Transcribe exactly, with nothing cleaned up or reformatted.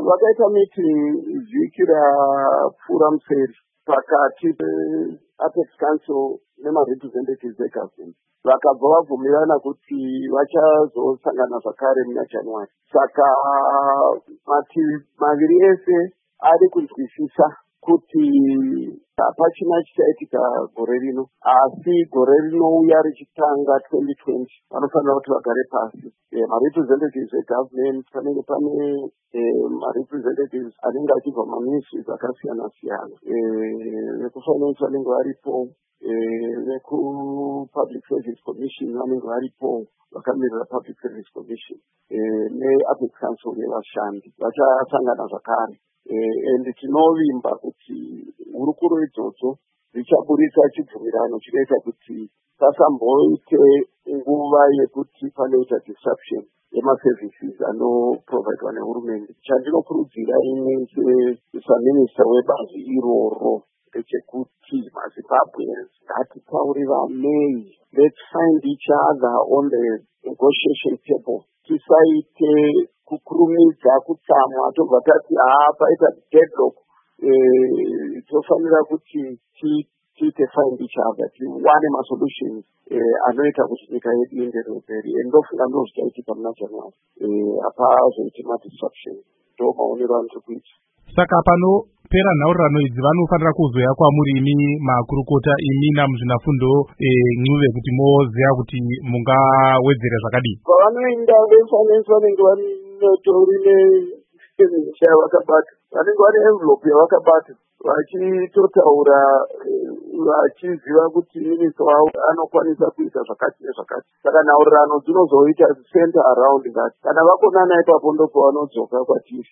vakaita meeting vhiki rapfuura museri pakati peApex Council nemarepresentatives egovernment. Vakabva vabvumirana kuti vachazosangana zvakare muna January. Saka mativi maviri ese ari kunzwisisa kuti hapachina chichaitika gore rino, asi gore rinouya richitanga twenty twenty vanofanira kuti vagare pasi. Marepresentatives egovernment panenge pane marepresentatives anenge achibva maministries akasiyana siyana, vekufinance vanenge varipo, veku-public service commission vanenge varipo vakamirira public service commission, neApex Council yevashandi vachasangana zvakare. Endi tinovimba kuti hurukuro idzodzo dzichaburitsa chibvumirano chinoita kuti pasamboite nguva yekuti panoita disruption yemaservices anoprovidwa nehurumende. Chandinokurudzira ine sesaminista webazi iroro ndechekuti maZimbabweans ngatitaurirane. Let's find each other on the negotiation table. Tisaite kukurumidza kutsamwa tobva tati haa paita deadlock, tofanira kuti tiite find each other, tiwane masolutions anoita kuti nyika yedu ienderere mberi. Ndofunga ndo zvichaitika muna January, hapazoite madisruption. Ndo maonero andiri kuita. Saka panopera nhaurirano idzi vanofanira kuzoya kwamuri imi makurukota, imi namuzvinafundo nyuve kuti moziva kuti mungawedzera zvakadii. Pavanoenda vefinance vanenge vanotorine chaya vakabata, vanenge vane envelope yavakabata vachitotaura vachiziva kuti minista wavo anokwanisa kuita zvakati nezvakati. Saka nhaurirano dzinozoita center around that. Kana vakonana ipapo ndopavanodzoka kwatiri.